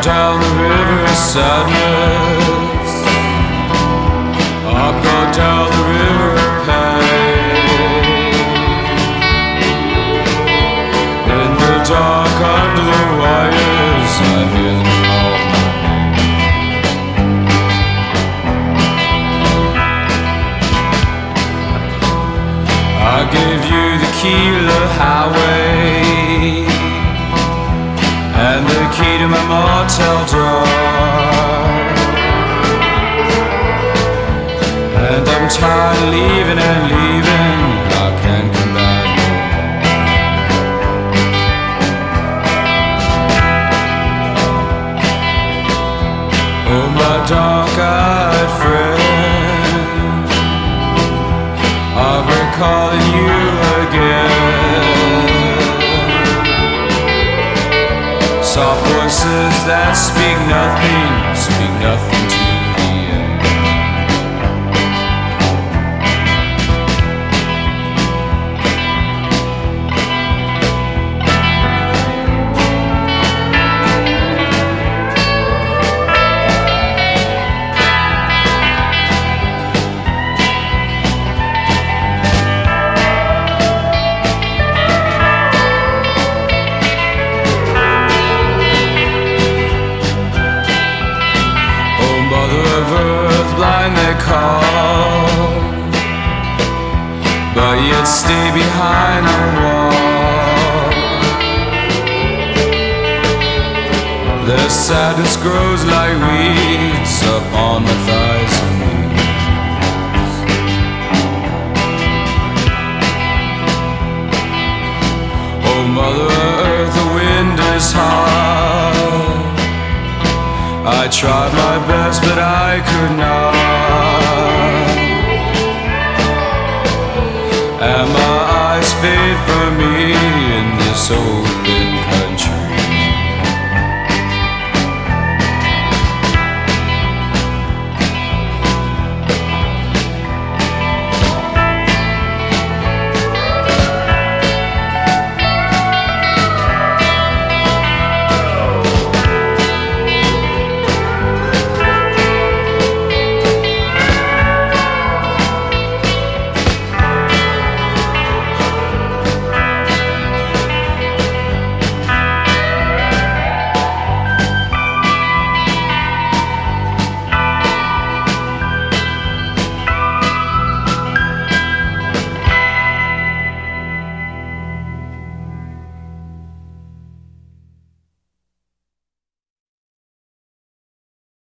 down the river of sadness. I'm going down the river of pain. In the dark under the wires, I hear them call my name. I gave you the key to the highway and the key to my motel door. And I'm tired of leaving and leaving. I can't come back no more. Oh, my dark-eyed friend, I'm recalling you again. Soft voices that speak nothing to the end. Blind they call, but yet stay behind the wall. Their sadness grows like weeds up on my thighs and knees. Oh, Mother Earth, the wind is hard. I tried my best, but I could not. And my eyes fade from me in this open country.